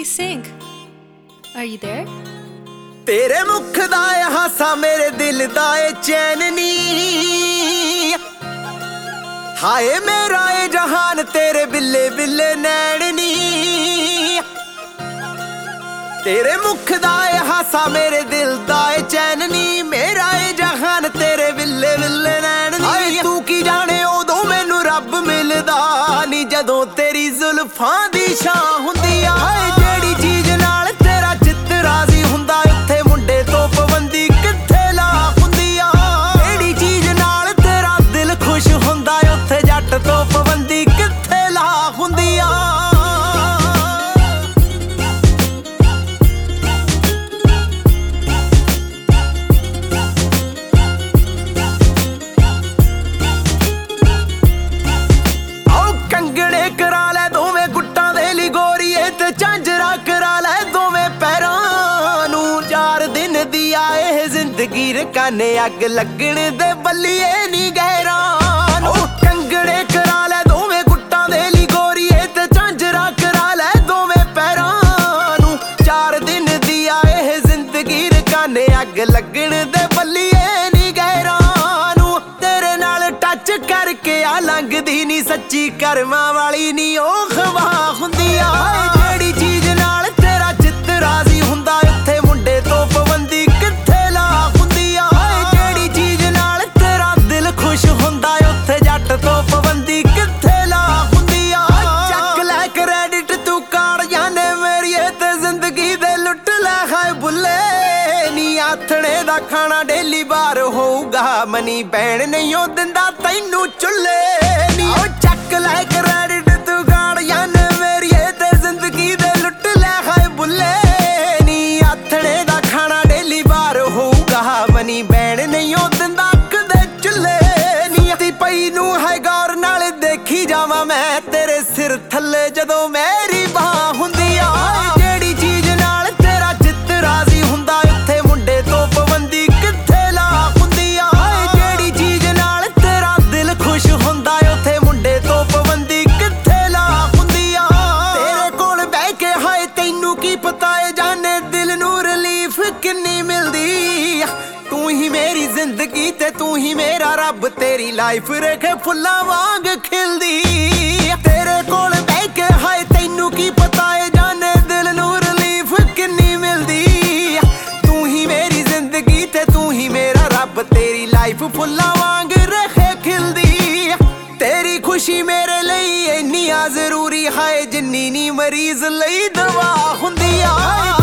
Please sing. Are you there? तेरे मुख दा ए हासा मेरे दिल दा ए चैन नी, हाय मेरा ए जहान तेरे बिल्ले बिल्ले नैन नी। तेरे मुख दा ए हासा मेरे दिल दा ए चैन नी, मेरा ए जहान तेरे बिल्ले बिल्ले नैन नी। हाय तू की जाने उदों मैनू रब मिलदा नी, जदों तेरी जुल्फां दी छां हुंदी आ। हाय जेड़ी चीज नाल तेरा चित्त राजी हुंदा, उत्थे मुंडे तो पाबंदी कित्थे ला हुंदी आ। जेड़ी चीज नाल तेरा दिल खुश हुंदा, उत्थे जट तो पाबंदी कित्थे ला हुंदी आ। कंगड़े करा लै दोवें गुट्टां दे ली गोरीए, ते झांजरा करा लै दोवें पैरां नूं। 4 दिन दी आए जिंदगी रकाने, अग लगण दे बल्लिए नी गैरां नूं। कंगड़े करा लै दोवें गुट्टां दे ली गोरीए, ते झांजरा करा लै दोवें पैरां नूं। 4 दिन दी आए जिंदगी रकाने, अग लगण दे बल्लिए नी गैरां नूं। तेरे नाल टच करके आ लंघदी नी सच्ची करमां वाली नी ओ खवा हुंदी आ। जेड़ी चीज नाल तेरा चित्त राजी हुंदा, उत्थे मुंडे तो पाबंदी कित्थे ला हुंदी आ। जेड़ी चीज नाल तेरा दिल खुश हुंदा, उत्थे जट तो पाबंदी कित्थे ला हुंदी आ। चक लै क्रेडिट तू काड़ जाने मेरीए, ते जिंदगी दे लुट लै हाय बुल्ले नी। आथणे दा खाना डेली बार होऊगा, मनी बैण नहीं ओ दिंदा तैनू चुल्ले नी। चक लै क्रेडिट तू गाड़ जाने मेरीए, ते जिंदगी दे लुट लै हाय बुल्ले नी। आथणे दा खाना डेली बार होऊगा, मनी बैण नहीं ओ दिंदा कदे चुल्ले नी। ती पई नू है गौर नाल देखी जावां मैं तेरे सिर थल्ले, जदों मेरी बाह हुंदी आ। जेड़ी चीज नाल तेरा चित्त राजी हुंदा, उत्थे मुंडे तो पाबंदी कित्थे ला हुंदी आ। जेड़ी चीज नाल तेरा दिल खुश हुंदा, उत्थे मुंडे तो पाबंदी कित्थे ला हुंदी आ। तेरे कोल बह के हाय तैनू की पता ए जाने दिल नू रिलीफ किन्नी मिलदी। तू ही मेरी जिंदगी ते तू ही मेरा रब, तेरी लाइफ रखे फुल्लां वांग खिलदी। तेरे कोल बह के हाय तैनू की पता ए जाने दिल नू रिलीफ किन्नी मिलदी। तू ही मेरी जिंदगी ते तू ही मेरा रब, तेरी लाइफ फुल्लां वांग रखे खिलदी। तेरी खुशी मेरे ਲਈ ਇੰਨੀ ਆ ਜ਼ਰੂਰੀ, ਹਾਏ ਜਿੰਨੀ ਨੀ ਮਰੀਜ਼ ਲਈ ਦਵਾ ਹੁੰਦੀ ਆ।